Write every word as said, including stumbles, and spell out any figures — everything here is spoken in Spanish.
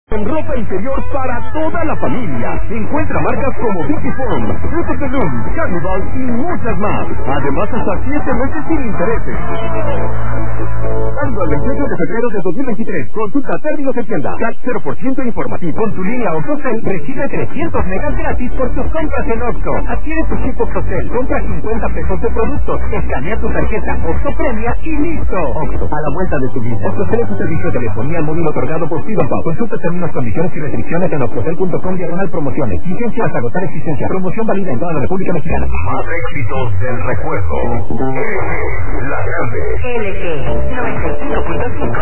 En ropa interior para toda la familia. Encuentra marcas como Vicky Form, Fruit of the Loom, Carnival y muchas más. Además, hasta siete meses sin intereses. Dando al veintiocho de febrero de dos mil veintitrés. Consulta términos en tienda. C A T cero por ciento informativo. Con tu línea Octocel recibe trescientos megas gratis por tus compras en Oxxo. Adquiere tu chip Octocel. Compra cincuenta pesos de productos. Escanea tu tarjeta Oxxo Premia y listo. Oxxo, a la vuelta de tu vida. Octocel es un servicio de telefonía móvil otorgado por Freedom. Consulta términos, condiciones y restricciones en octocel punto com diagonal promociones. Vigencia hasta agotar existencia. Promoción válida en toda la República Mexicana. Más éxitos del recuerdo. La grande. L G noventa y cinco punto cinco